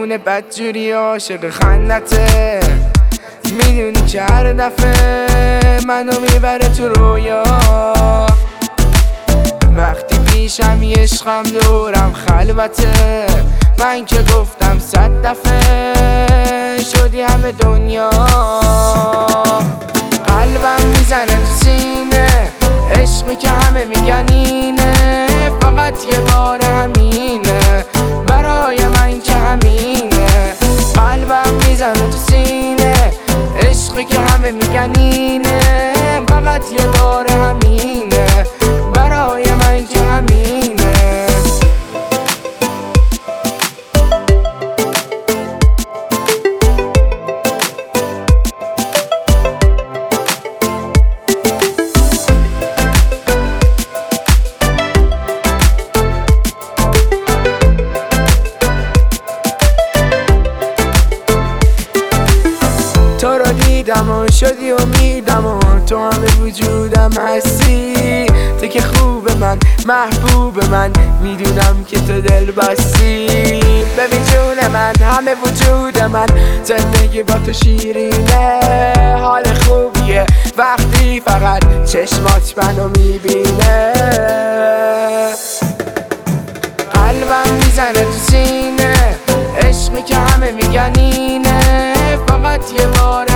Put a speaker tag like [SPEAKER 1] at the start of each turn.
[SPEAKER 1] دیوونه بدجوری عاشق خندته، میدونی که هر دفعه منو میبره تو رویا. وقتی پیشم یه عشقم دورم خلوته، من که گفتم 100 دفعه شدی همه دنیا. قلبم میزنه تو سینه، عشقی که همه میگن اینه، فقط یه بار همینه، برای من که همینه. قلبم میزنه تو سینه، عشقی که همه میگن اینه، فقط یه بار همینه، برای من که همینه. تو رو دیدم و شدی امیدم و تو همه وجودم هستی. تو که خوب من، محبوب من، میدونم که تو دل بستی. ببین جون من، همه وجود من، زندگی با تو شیرینه. حال خوبیه وقتی فقط چشمات منو میبینه. قلبم میزنه تو سینه، عشقی که همه میگن اینه، فقط یه بار